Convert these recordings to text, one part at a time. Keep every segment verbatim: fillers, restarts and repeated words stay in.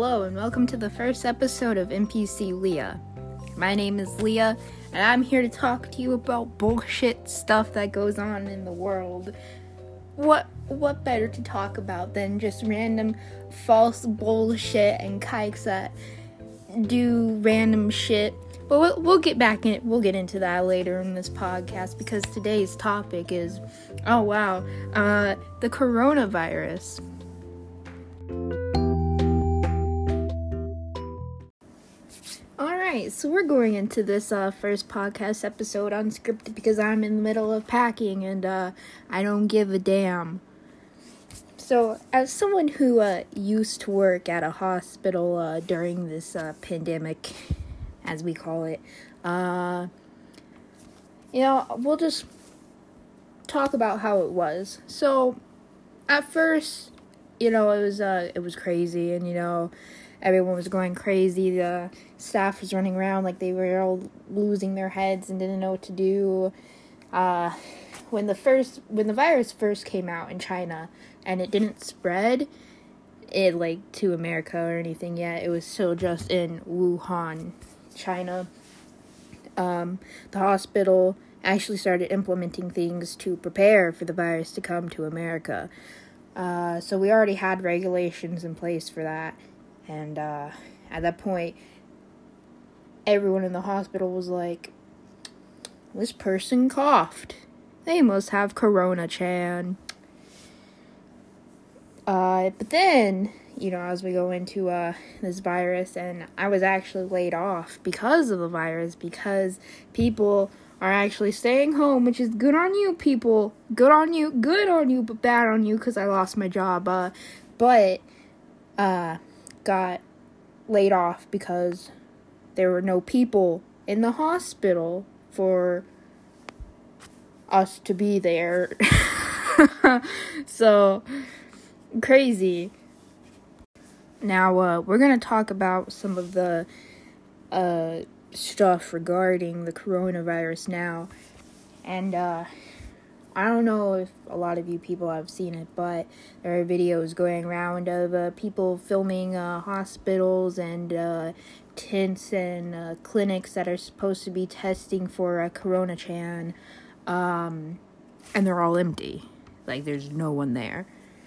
Hello and welcome to the first episode of N P C Leah. My name is Leah and I'm here to talk to you about bullshit stuff that goes on in the world. What what better to talk about than just random false bullshit and kikes that do random shit. But we'll, we'll get back in we'll get into that later in this podcast because today's topic is oh wow, uh the coronavirus. Alright, so we're going into this uh, first podcast episode unscripted because I'm in the middle of packing and uh, I don't give a damn. So, as someone who uh, used to work at a hospital uh, during this uh, pandemic, as we call it, uh, you know, we'll just talk about how it was. So, at first, you know, it was uh, it was crazy and, you know, everyone was going crazy. The staff was running around like they were all losing their heads and didn't know what to do. Uh, when the first, when the virus first came out in China and it didn't spread it like to America or anything yet, it was still just in Wuhan, China. Um, the hospital actually started implementing things to prepare for the virus to come to America. Uh, so we already had regulations in place for that. And uh, at that point, everyone in the hospital was like, this person coughed. They must have Corona-chan. Uh, but then, you know, as we go into uh, this virus, and I was actually laid off because of the virus, because people are actually staying home, which is good on you, people. Good on you. Good on you, but bad on you, because I lost my job. Uh, but, uh... got laid off because there were no people in the hospital for us to be there. So, crazy. Now, uh, we're going to talk about some of the uh, stuff regarding the coronavirus now. And, uh, I don't know if a lot of you people have seen it, but there are videos going around of uh, people filming uh, hospitals and uh, tents and uh, clinics that are supposed to be testing for uh, Corona-chan, um, and they're all empty. Like, there's no one there.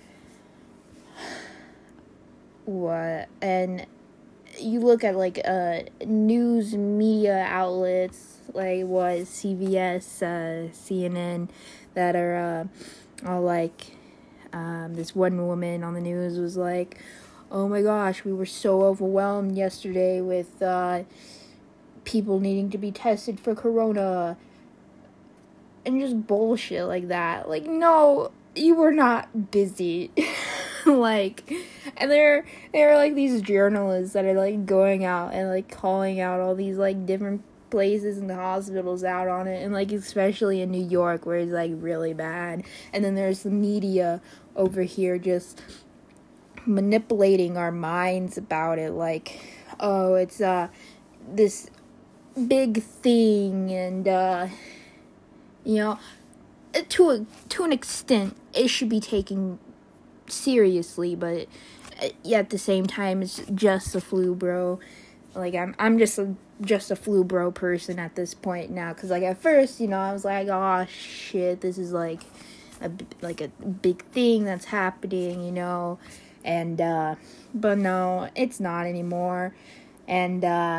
What? And you look at, like, uh, news media outlets, like, what, C B S, uh, C N N, that are, uh, all like, um, this one woman on the news was like, oh my gosh, we were so overwhelmed yesterday with, uh, people needing to be tested for corona, and just bullshit like that. Like, no, you were not busy. Like, and there, there are, like, these journalists that are, like, going out and, like, calling out all these, like, different places and the hospitals out on it, and like especially in New York where it's like really bad, and then there's the media over here just manipulating our minds about it, like, oh, it's uh this big thing, and uh you know, to a to an extent it should be taken seriously, but at the same time it's just a flu, bro. Like, I'm I'm just a just a flu bro person at this point now, because like at first, you know, I was like, oh shit, this is like a like a big thing that's happening, you know, and uh but no, it's not anymore. And uh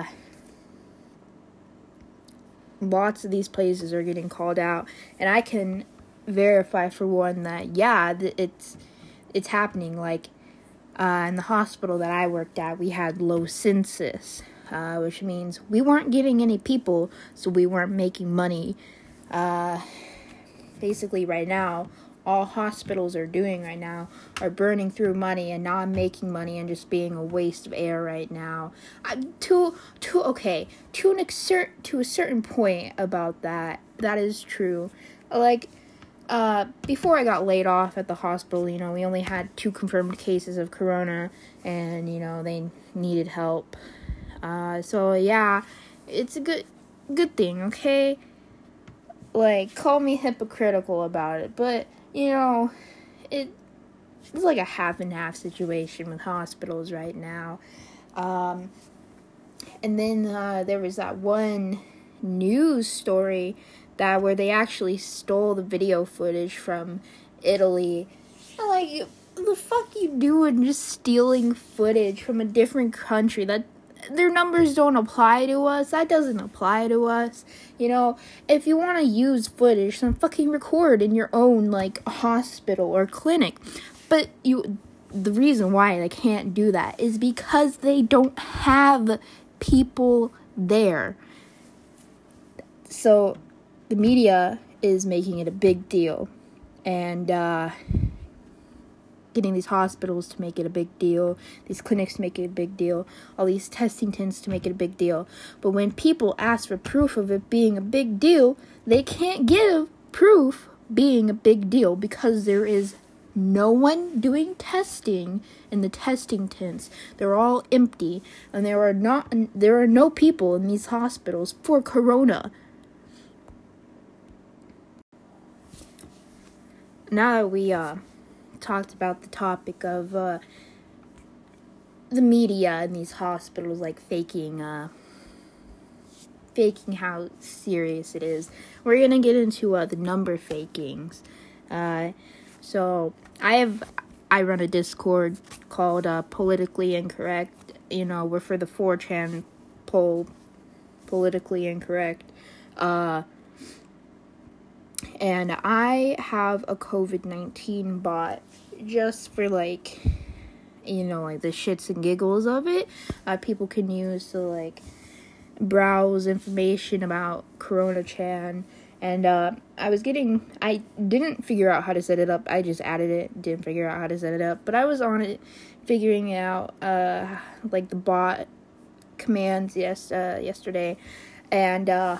lots of these places are getting called out, and I can verify for one that yeah, th- it's it's happening. Like, uh in the hospital that I worked at, we had low census. Uh, which means we weren't getting any people, so we weren't making money. Uh, basically, right now, all hospitals are doing right now are burning through money and not making money and just being a waste of air right now. Uh, to to okay, to an exer- to a certain point about that, that is true. Like, uh, before I got laid off at the hospital, you know, we only had two confirmed cases of corona, and you know they needed help. Uh, so yeah, it's a good, good thing, okay? Like, call me hypocritical about it, but, you know, it, it's like a half and half situation with hospitals right now. Um, and then uh, there was that one news story that where they actually stole the video footage from Italy. I'm like, the fuck you doing just stealing footage from a different country? That their numbers don't apply to us. That doesn't apply to us. You know, if you want to use footage, then fucking record in your own, like, hospital or clinic. But you, the reason why they can't do that is because they don't have people there. So the media is making it a big deal, and uh, getting these hospitals to make it a big deal, these clinics to make it a big deal, all these testing tents to make it a big deal. But when people ask for proof of it being a big deal, they can't give proof being a big deal because there is no one doing testing in the testing tents. They're all empty, and there are not there are no people in these hospitals for corona. Now that we uh talked about the topic of uh the media in these hospitals, like faking uh faking how serious it is, we're gonna get into uh the number fakings. Uh so I have I run a Discord called uh Politically Incorrect. You know, we're for the four chan poll, politically incorrect. Uh And I have a covid nineteen bot just for, like, you know, like the shits and giggles of it. Uh, people can use to, like, browse information about Corona Chan. And uh, I was getting, I didn't figure out how to set it up. I just added it, didn't figure out how to set it up. But I was on it figuring out, uh, like, the bot commands yes, uh, yesterday. And, uh,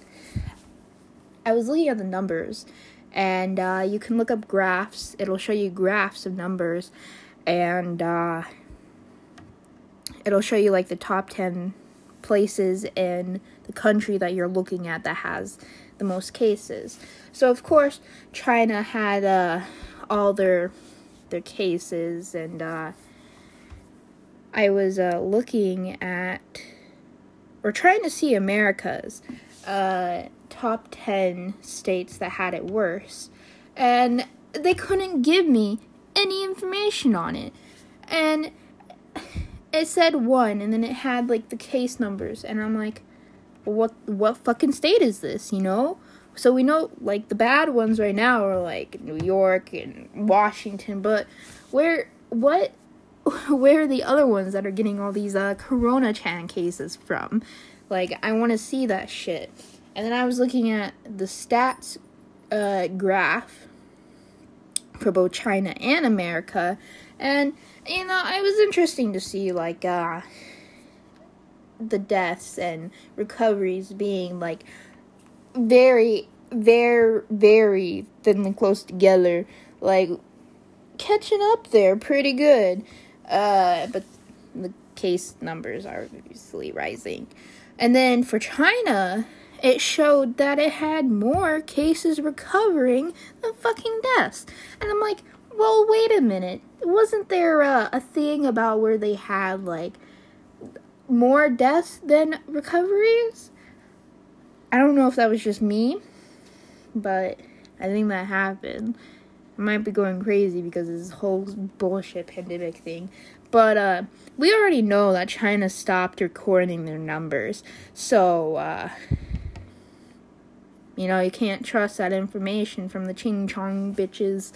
I was looking at the numbers, and uh, you can look up graphs. It'll show you graphs of numbers, and uh, it'll show you, like, the top ten places in the country that you're looking at that has the most cases. So, of course, China had uh, all their their cases, and uh, I was uh, looking at, or trying to see America's uh, top ten states that had it worse, and they couldn't give me any information on it. And it said one, and then it had, like, the case numbers, and I'm like, what what fucking state is this, you know? So we know, like, the bad ones right now are, like, New York and Washington, but where, what, where are the other ones that are getting all these, uh, Corona Chan cases from? Like, I want to see that shit. And then I was looking at the stats, uh, graph for both China and America, and, you know, it was interesting to see, like, uh, the deaths and recoveries being, like, very, very, very thinly close together, like, catching up there pretty good, uh, but the case numbers are obviously rising. And then for China, it showed that it had more cases recovering than fucking deaths. And I'm like, well, wait a minute. Wasn't there a, a thing about where they had, like, more deaths than recoveries? I don't know if that was just me, but I think that happened. I might be going crazy because of this whole bullshit pandemic thing. But uh, we already know that China stopped recording their numbers. So, uh, you know, you can't trust that information from the Ching Chong bitches.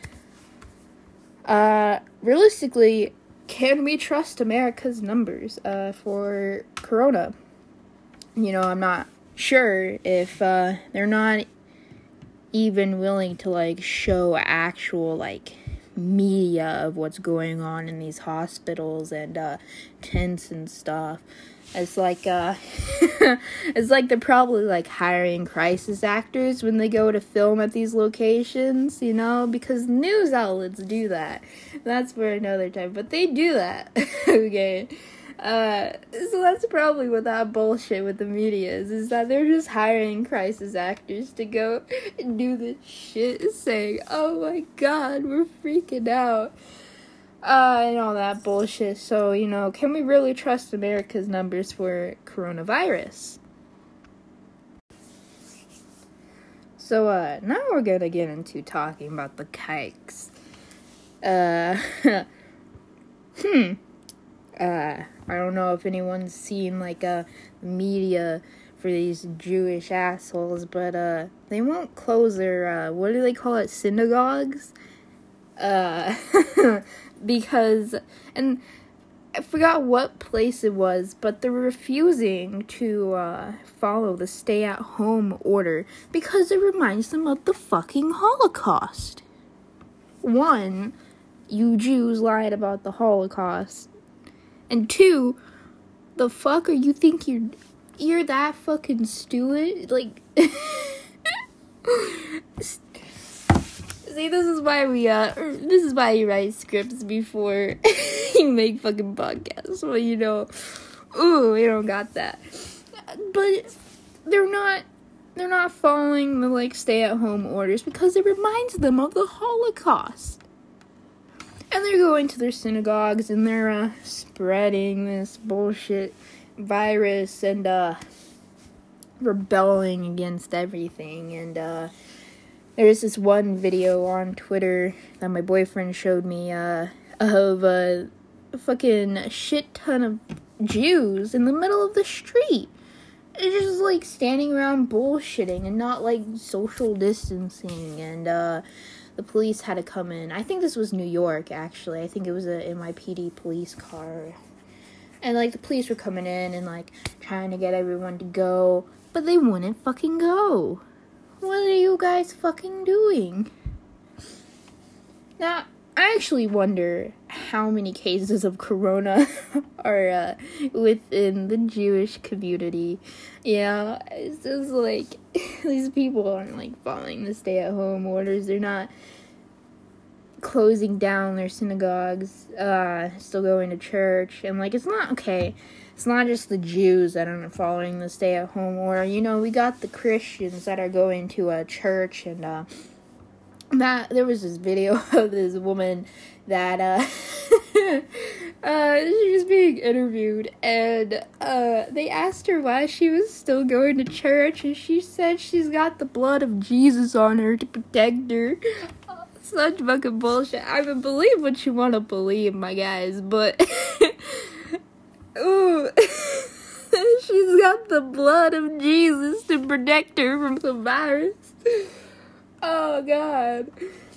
Uh, realistically, can we trust America's numbers uh, for Corona? You know, I'm not sure if uh, they're not even willing to, like, show actual, like, media of what's going on in these hospitals and uh, tents and stuff. It's like, uh, it's like they're probably, like, hiring crisis actors when they go to film at these locations, you know, because news outlets do that. That's for another time, but they do that, okay? Uh, so that's probably what that bullshit with the media is, is that they're just hiring crisis actors to go and do this shit, saying, oh my god, we're freaking out. Uh, and all that bullshit. So, you know, can we really trust America's numbers for coronavirus? So, uh, now we're gonna get into talking about the kikes. Uh, hmm. Uh, I don't know if anyone's seen, like, uh, media for these Jewish assholes, but, uh, they won't close their, uh, what do they call it, synagogues? Uh, because, and I forgot what place it was, but they're refusing to, uh, follow the stay-at-home order because it reminds them of the fucking Holocaust. One, you Jews lied about the Holocaust. And two, the fuck are you think you're, you're that fucking stupid? Like, see, this is why we, uh, this is why you write scripts before you make fucking podcasts. Well, you know, ooh, we don't got that. But they're not, they're not following the, like, stay-at-home orders because it reminds them of the Holocaust. And they're going to their synagogues and they're, uh, spreading this bullshit virus and, uh, rebelling against everything. And, uh, there's this one video on Twitter that my boyfriend showed me, uh, of a fucking shit ton of Jews in the middle of the street. It's just, like, standing around bullshitting and not, like, social distancing, and, uh, the police had to come in. I think this was New York, actually. I think it was a N Y P D police car. And, like, the police were coming in and, like, trying to get everyone to go, but they wouldn't fucking go. What are you guys fucking doing? Now, I actually wonder how many cases of corona are uh, within the Jewish community. Yeah, it's just like, these people aren't, like, following the stay-at-home orders. They're not closing down their synagogues, uh, still going to church. And, like, it's not, okay, it's not just the Jews that aren't following the stay-at-home order. You know, we got the Christians that are going to a church, and, uh, that, there was this video of this woman that, uh, uh, she was being interviewed, and, uh, they asked her why she was still going to church, and she said she's got the blood of Jesus on her to protect her. Oh, such fucking bullshit. I mean, believe what you want to believe, my guys, but, ooh, she's got the blood of Jesus to protect her from the virus. Oh, God.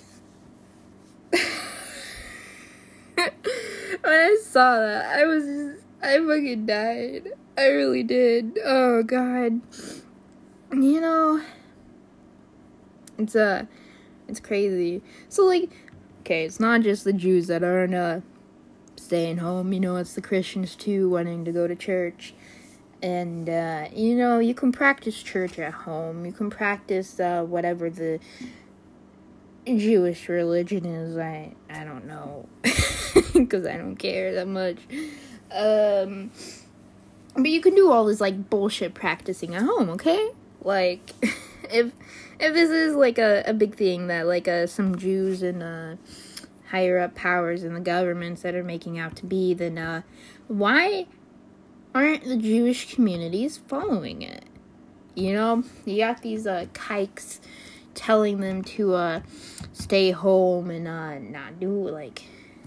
When I saw that, I was just, I fucking died. I really did. Oh, God. You know, it's, uh, it's crazy. So, like, okay, it's not just the Jews that aren't, uh, staying home. You know, it's the Christians, too, wanting to go to church. And, uh, you know, you can practice church at home. You can practice, uh, whatever the Jewish religion is. I, I don't know. Because I don't care that much. Um, but you can do all this, like, bullshit practicing at home, okay? Like, if, if this is, like, a, a big thing that, like, uh, some Jews and, uh, higher up powers in the governments that are making out to be, then, uh, why aren't the Jewish communities following it? You know, you got these, uh, kikes telling them to, uh, stay home and, uh, not do, like,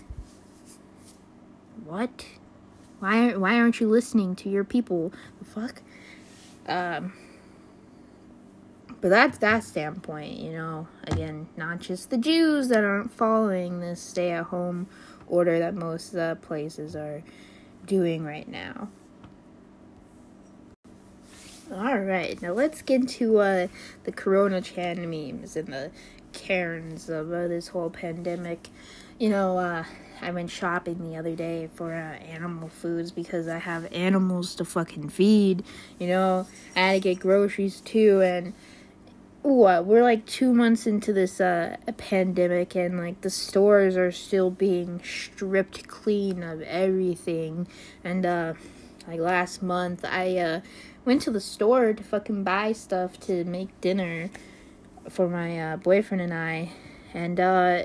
what? Why, why aren't you listening to your people? The fuck? Um, but that's that standpoint, you know, again, not just the Jews that aren't following this stay-at-home order that most, uh, places are doing right now. Alright, now let's get into, uh, the Corona Chan memes and the Karens of, uh, this whole pandemic. You know, uh, I went shopping the other day for, uh, animal foods because I have animals to fucking feed, you know. I had to get groceries, too, and what, we're like two months into this uh pandemic, and like the stores are still being stripped clean of everything. And uh like last month I uh went to the store to fucking buy stuff to make dinner for my uh boyfriend and I, and uh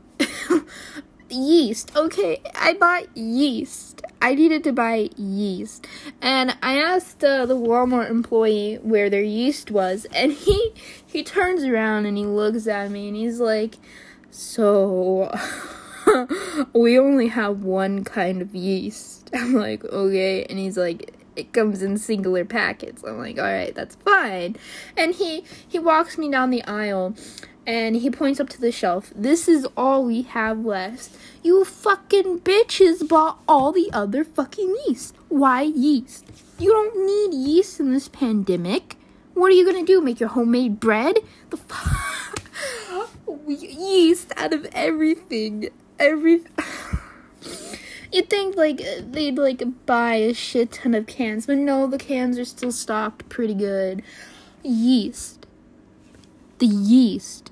yeast. Okay, I bought yeast. I needed to buy yeast. And I asked uh, the Walmart employee where their yeast was, and he he turns around and he looks at me and he's like, "So, we only have one kind of yeast." I'm like, "Okay." And he's like, "It comes in singular packets." I'm like, "All right, that's fine." And he he walks me down the aisle and he points up to the shelf. "This is all we have left. You fucking bitches bought all the other fucking yeast. Why yeast? You don't need yeast in this pandemic. What are you gonna do? Make your homemade bread? The fuck? Yeast out of everything. Every... You'd think, like, they'd, like, buy a shit ton of cans. But no, the cans are still stocked pretty good. Yeast. The yeast.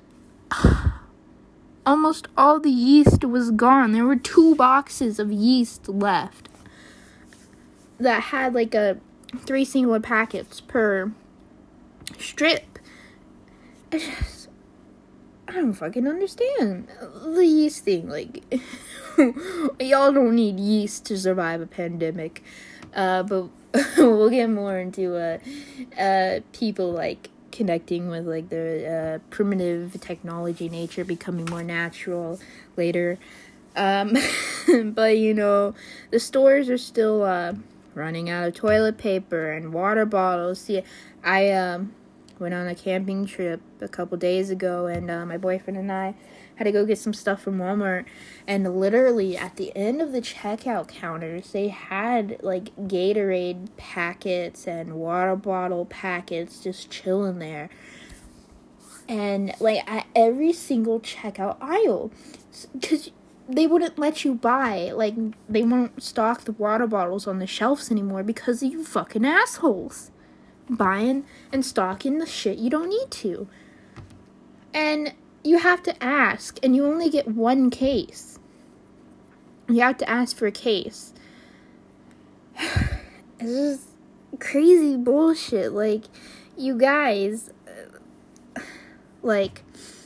Almost all the yeast was gone. There were two boxes of yeast left that had like a three singular packets per strip. I just, I don't fucking understand the yeast thing. Like, y'all don't need yeast to survive a pandemic. Uh, but we'll get more into uh, uh, people like connecting with like the uh, primitive technology nature becoming more natural later. Um, but you know, the stores are still uh, running out of toilet paper and water bottles. See, I um, went on a camping trip a couple days ago, and uh, my boyfriend and I had to go get some stuff from Walmart, and literally at the end of the checkout counters they had like Gatorade packets and water bottle packets just chilling there, and like at every single checkout aisle, because they wouldn't let you buy, like they won't stock the water bottles on the shelves anymore because of you fucking assholes buying and stocking the shit you don't need to. And you have to ask, and you only get one case. You have to ask for a case. It's just crazy bullshit. Like, you guys, like,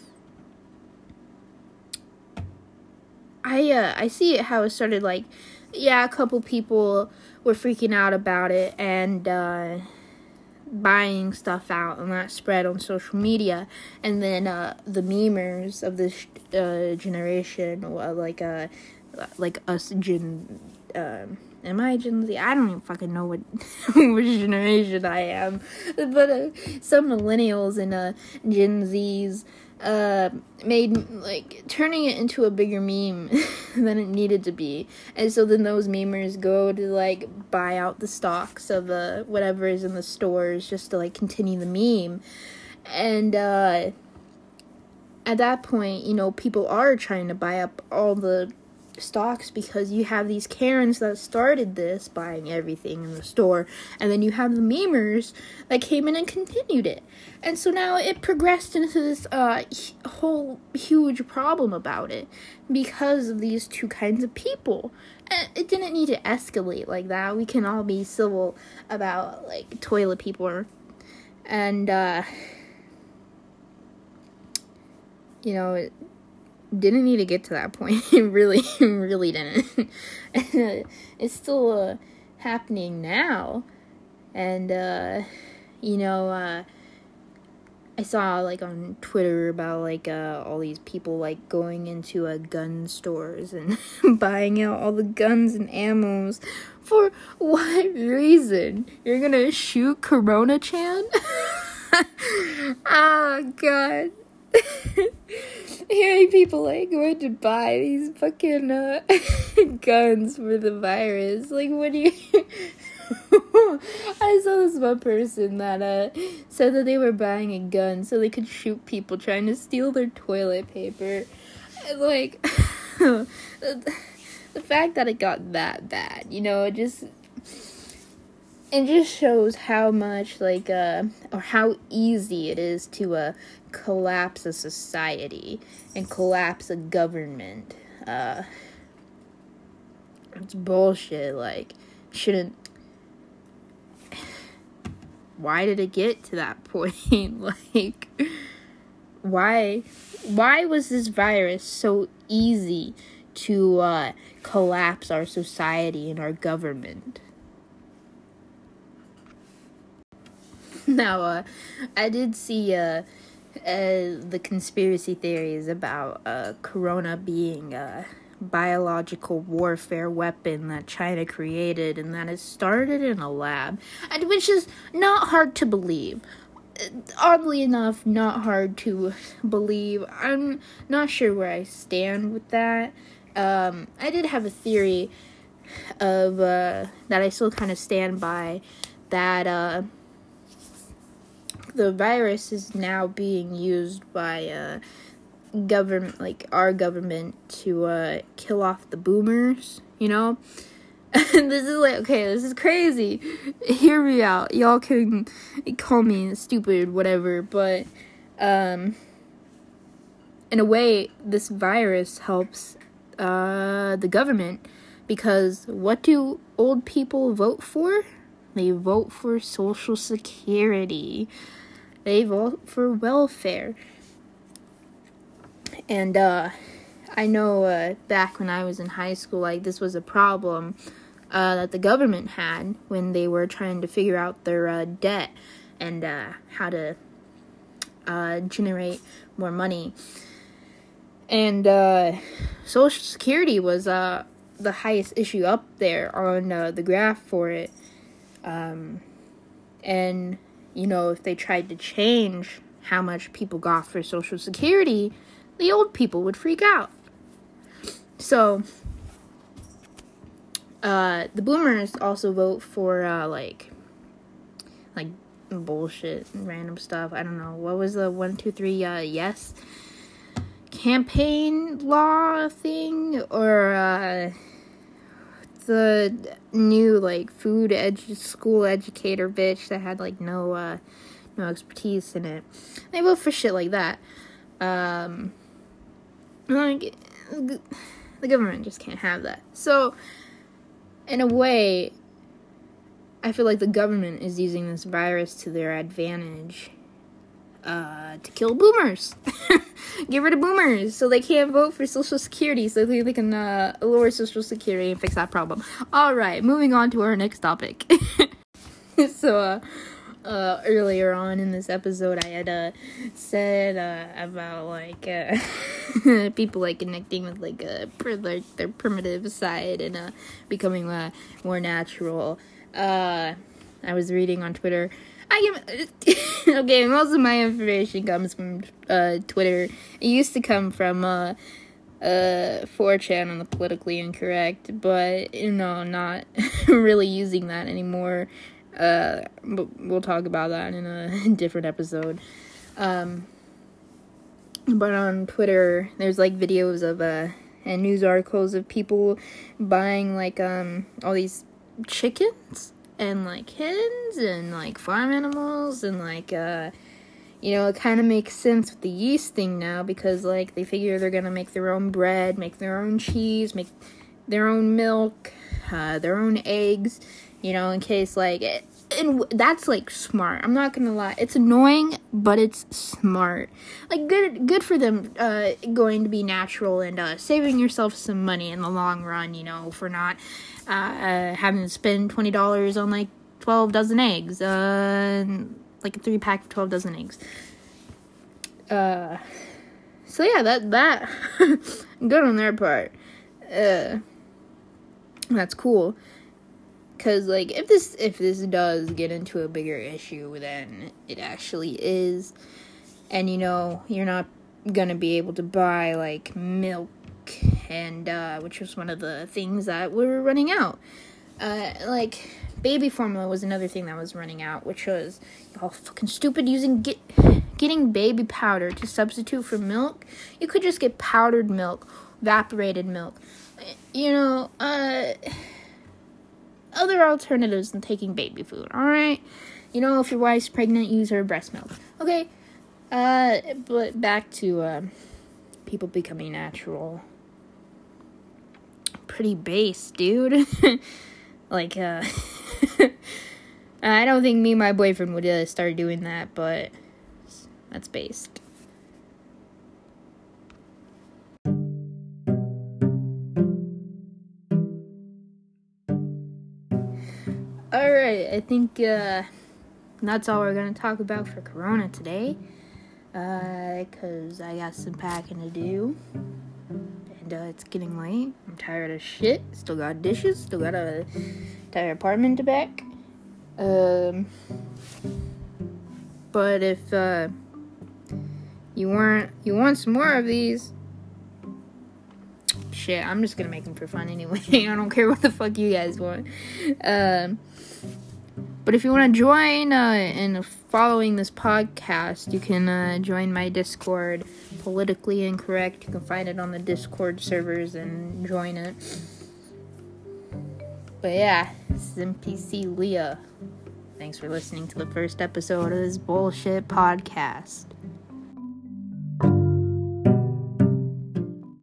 I, uh, I see it how it started, like, yeah, a couple people were freaking out about it, and, uh, buying stuff out, and that spread on social media, and then uh the memers of this uh generation, uh, like uh like us gen um am I Gen Z? I don't even fucking know what which generation I am, but uh, some millennials and uh Gen Zs uh made like turning it into a bigger meme than it needed to be, and so then those memers go to like buy out the stocks of uh whatever is in the stores just to like continue the meme. And uh at that point, you know, people are trying to buy up all the stocks because you have these Karens that started this buying everything in the store, and then you have the memers that came in and continued it, and so now it progressed into this uh whole huge problem about it because of these two kinds of people. And it didn't need to escalate like that. We can all be civil about like toilet paper, and uh you know, it didn't need to get to that point. It really, really didn't. And, uh, it's still uh, happening now. And, uh, you know, uh, I saw, like, on Twitter about, like, uh, all these people, like, going into uh, gun stores and buying out all the guns and ammos. For what reason? You're gonna shoot Corona-chan? Oh, God. Hearing people like going to buy these fucking uh, guns for the virus, like, what do you? I saw this one person that uh said that they were buying a gun so they could shoot people trying to steal their toilet paper. And, like, the, the fact that it got that bad, you know, it just it just shows how much, like, uh, or how easy it is to, uh, collapse a society and collapse a government. Uh, it's bullshit, like, shouldn't, why did it get to that point? Like, why, why was this virus so easy to, uh, collapse our society and our government? Now, uh, I did see, uh, uh, the conspiracy theories about, uh, Corona being a biological warfare weapon that China created and that it started in a lab, and which is not hard to believe. Oddly enough, not hard to believe. I'm not sure where I stand with that. Um, I did have a theory of, uh, that I still kind of stand by, that, uh, the virus is now being used by uh, government, like our government, to uh, kill off the boomers, you know? And this is like, okay, this is crazy. Hear me out. Y'all can call me stupid, whatever, but um, in a way, this virus helps uh, the government, because what do old people vote for? They vote for Social Security. They vote for welfare. And, uh, I know, uh, back when I was in high school, like, this was a problem, uh, that the government had when they were trying to figure out their, uh, debt and, uh, how to, uh, generate more money. And, uh, Social Security was, uh, the highest issue up there on, uh, the graph for it. Um, and... You know, if they tried to change how much people got for Social Security, the old people would freak out. So, uh, the boomers also vote for, uh, like, like, bullshit and random stuff. I don't know. What was the one, two, three, uh, yes? Campaign law thing? Or, uh... the new, like, food edu- school educator bitch that had, like, no, uh, no expertise in it. They vote for shit like that. Um, like, the government just can't have that. So, in a way, I feel like the government is using this virus to their advantage, uh, to kill boomers. Get rid of boomers so they can't vote for Social Security, so they, they can uh, lower Social Security and fix that problem. Alright, moving on to our next topic. So, uh, uh, earlier on in this episode, I had, uh, said, uh, about, like, uh, people, like, connecting with, like, uh, per- like, their primitive side and, uh, becoming, uh, more natural. Uh, I was reading on Twitter. I am, okay, most of my information comes from, uh, Twitter. It used to come from, uh, uh, four chan on the politically incorrect, but, you know, not really using that anymore. Uh, but we'll talk about that in a different episode. Um, but on Twitter, there's, like, videos of, uh, and news articles of people buying, like, um, all these chickens and, like, hens, and, like, farm animals, and, like, uh, you know, it kind of makes sense with the yeast thing now, because, like, they figure they're gonna make their own bread, make their own cheese, make their own milk, uh, their own eggs, you know, in case, like, it, and that's, like, smart. I'm not gonna lie. It's annoying, but it's smart. Like, good good for them, uh, going to be natural and, uh, saving yourself some money in the long run, you know, for not, uh, uh having to spend twenty dollars on, like, twelve dozen eggs, uh, like a three pack of twelve dozen eggs. Uh, so yeah, that, that, good on their part. Uh, that's cool. Because, like, if this if this does get into a bigger issue than it actually is, and, you know, you're not gonna be able to buy, like, milk, and, uh, which was one of the things that were running out. Uh, like, baby formula was another thing that was running out, which was all fucking stupid using, get, getting baby powder to substitute for milk. You could just get powdered milk, evaporated milk. You know, uh... other alternatives than taking baby food, alright? You know, if your wife's pregnant, use her breast milk. Okay, uh, but back to, uh, people becoming natural. Pretty base, dude. Like, uh, I don't think me and my boyfriend would uh, start doing that, but that's based. Alright, I think, uh, that's all we're gonna talk about for Corona today. Uh, cause I got some packing to do. And, uh, it's getting late. I'm tired of shit. Still got dishes. Still got a entire apartment to back. Um, but if, uh, you want, you want some more of these, shit, I'm just gonna make them for fun anyway. I don't care what the fuck you guys want. Um, but if you want to join, uh, in following this podcast, you can, uh, join my Discord, Politically Incorrect. You can find it on the Discord servers and join it. But yeah, this is N P C Leah. Thanks for listening to the first episode of this bullshit podcast.